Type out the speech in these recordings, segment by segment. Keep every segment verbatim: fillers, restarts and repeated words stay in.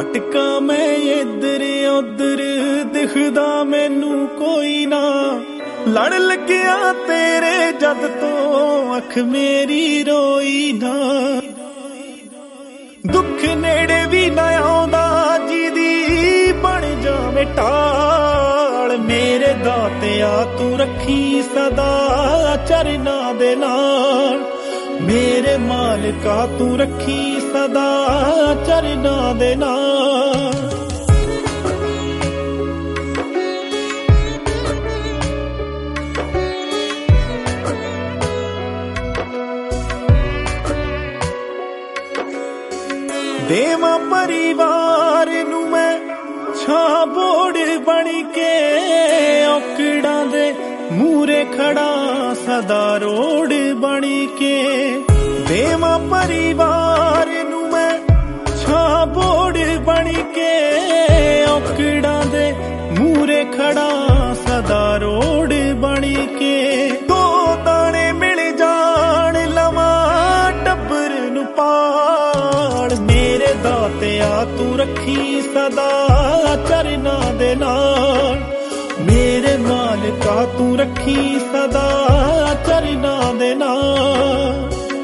भटका मैं इधर उधर दिखदा मैनू कोई ना लड़ लग्या तेरे जद तो अख मेरी रोई ना दुख नेड़े भी ना आउंदा जिदी बन जावे टाल मेरे दातिया तू रखी सदा चरना दे नाल मेरे मालिका तू रखी सदा चरना दे नाल देवा परिवार नू मैं छां बोड़ बनी के औकड़ा दे मूरे खड़ा सदा रोड बनी के देवा परिवार नू मैं छां बोड़ बनी के औकड़ा दे मूरे खड़ा सदा रोड बनी के दो दाने मिल जान लवा टब्बर नू पाल मेरे दातिया तू रखी सदा चरना दे नाल मेरे मालिका तू रखी सदा चरना दे नाल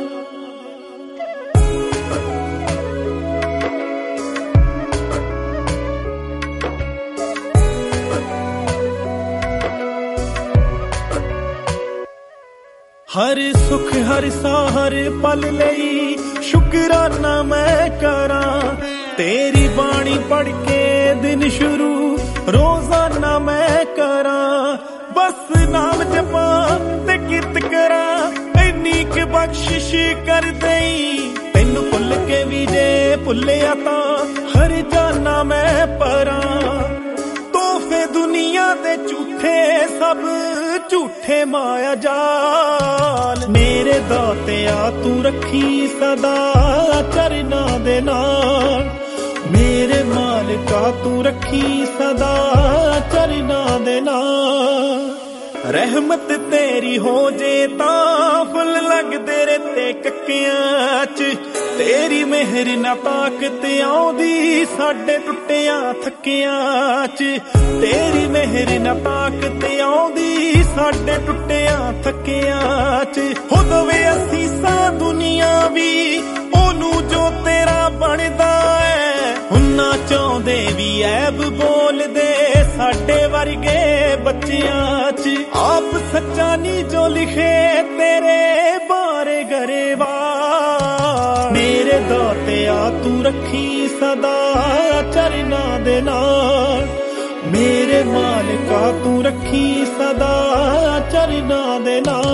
हर सुख हर सा हर पल लई शुकराना मैं करा तेरी बाणी पढ़ के दिन शुरू रोजाना मैं करा बस नाम जपा ते कित करा इन्नी क बख्शिश कर दई तेनू भुल के भी जे भुलिया तां हर जाना मैं परा तोहफे दुनिया दे झूठे सब झूठे माया जाल मेरे दातिया तू रखी सदा चरना दे नाल मेरे मालिका तू रखी सदा चरना दे नाल रहमत तेरी हो जे तां फुल लगदे रेते कक्कियां च तेरी मेहर ना ताकत आउंदी साडे टुੱਟਿਆਂ थक्कियां च तेरी मेहर ना ताकत आउंदी साडे टुੱਟਿਆਂ थक्कियां च हो दवे असीसां दुनिया भी ओनू जो तेरा बनदा है हुन्ना चाहुंदे भी ऐब बोलदे साडे वर्गे बच्चियां च आप सच्चा नी जो लिखे तेरे बारे गरेवाल मेरे दातिया तू रखी सदा चरना दे नाल मेरे मालिका तू रखी सदा चरना दे नाल